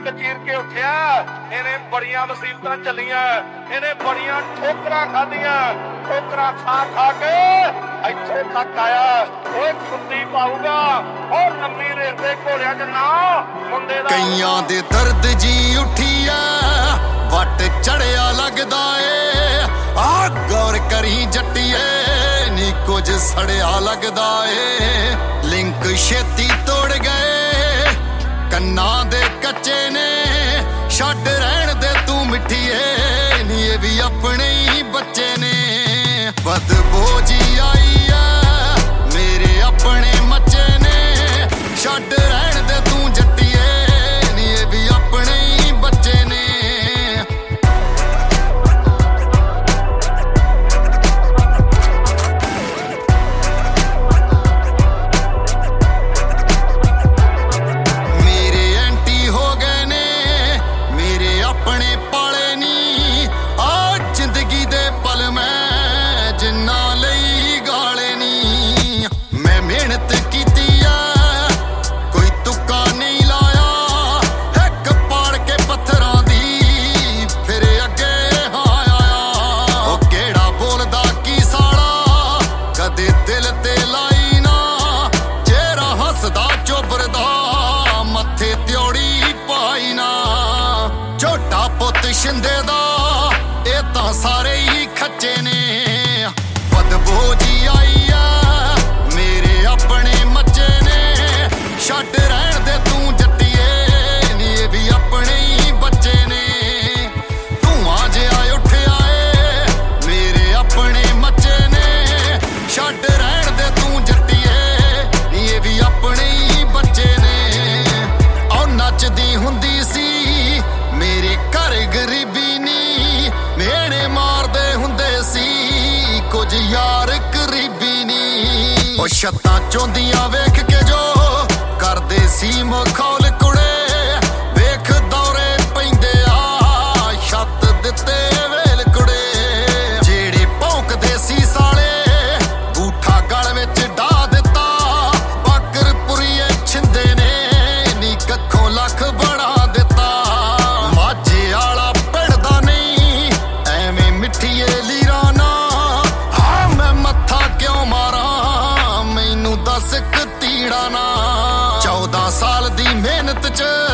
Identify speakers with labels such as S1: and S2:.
S1: ਇੱਕ ਚੀਰ ਕੇ ਉੱਠਿਆ। ਇਹਨੇ ਬੜੀਆਂ ਮੁਸੀਬਤਾਂ ਚੱਲੀਆਂ, ਇਹਨੇ ਬੜੀਆਂ ਠੋਕਰਾਂ ਖਾਧੀਆਂ, ਠੋਕਰਾਂ ਖਾ ਖਾ ਕੇ ਇੱਥੇ ਤੱਕ ਆਇਆ। ਓਏ ਕੁੱਤੀ ਪਾਊਗਾ ਉਹ ਲੰਮੀ ਰੇਸ ਦੇ ਘੋੜਿਆਂ 'ਚ ਨਾ ਮੁੰਡੇ ਦਾ।
S2: ਕਈਆਂ ਦੇ ਦਰਦ ਜੀ ਉੱਠੀ ਐ, ਵੱਟ ਚੜਿਆ ਲੱਗਦਾ ਏ। ਆ ਗੌਰ ਕਰੀ ਜੱਟੀਏ ਨੀ ਕੁਝ ਸੜਿਆ ਲੱਗਦਾ ਏ। ਲਿੰਕ ਛੇਤੀ ਤੋੜ ਗਏ ਕੰਨਾਂ ਦੇ ਕੱਚੇ ਨੇ, ਛੱਡ ਰਹਿਣ ਦੇ ਤੂੰ ਮਿੱਠੀਏ ਨੀ ਇਹ ਵੀ ਆਪਣੇ ਹੀ ਬੱਚੇ ਨੇ। ਬਦਬੂ ਜੀ ਆਈ ਐ ਮੇਰੇ ਆਪਣੇ ਮੱਚੇ ਨੇ, ਛੱਡ ਰਹਿਣ ਦੇ ਤੂੰ ਜੱਟੀਏ ਨੀ ਇਹ ਵੀ ਆਪਣੇ ਹੀ ਬੱਚੇ ਨੇ। ਸ਼ਿੰਦੇ ਦਾ ਇਹ ਤਾਂ ਸਾਰੇ ਹੀ ਖੱਚੇ ਨੇ। ਬਦਬੂ ਜੀ ਆਈ ਆ ਮੇਰੇ ਆਪਣੇ ਮੱਚੇ ਨੇ, ਛੱਡ ਰਹਿਣ ਦੇ ਤੂੰ ਜੱਟੀਏ ਨੀ ਇਹ ਵੀ ਆਪਣੇ ਹੀ ਬੱਚੇ ਨੇ। ਧੂਆਂ ਜਿਹਾ ਉੱਠਿਆ ਏ ਮੇਰੇ ਆਪਣੇ ਮੱਚੇ ਨੇ, ਛੱਡ ਰਹਿਣ ਦੇ ਤੂੰ ਜੱਟੀਏ ਨੀ ਇਹ ਵੀ ਆਪਣੇ ਹੀ ਬੱਚੇ ਨੇ। ਉਹ ਨੱਚਦੀ ਹੁੰਦੀ ਸੀ ਮੇਰੇ ਘਰ ਗਰੀਬੀ ਨੀ, ਮੇਣੇ ਮਾਰਦੇ ਹੁੰਦੇ ਸੀ ਕੁਝ ਯਾਰ ਕਰੀਬੀ ਨੀ। ਉਹ ਛੱਤਾਂ ਚੋਂਦੀਆਂ ਵੇਖ ਕੇ ਜੋ ਕਰਦੇ ਸੀ ਮਖੌਲ ਕੁੜੇ, ਵੇਖ ਦੌਰੇ ਪੈਂਦੇ ਆ ਛੱਤ ਦਿੱਤੇ ਵੇਲ ਕੁੜੇ। ਜਿਹੜੇ ਭੌਂਕਦੇ ਸੀ ਸਾਲੇ ਗੂਠਾ ਗਲ ਵਿੱਚ ਢਾ ਦਿੱਤਾ, ਬਾਕਰਪੁਰੀਏ ਛਿੰਦੇ ਨੇ ਨੀ ਕੱਖੋਂ ਲੱਖ ਬਣਾ ਦਿੱਤਾ। ਤੀੜਾ ਨਾ 14 ਸਾਲ ਦੀ ਮਿਹਨਤ 'ਚ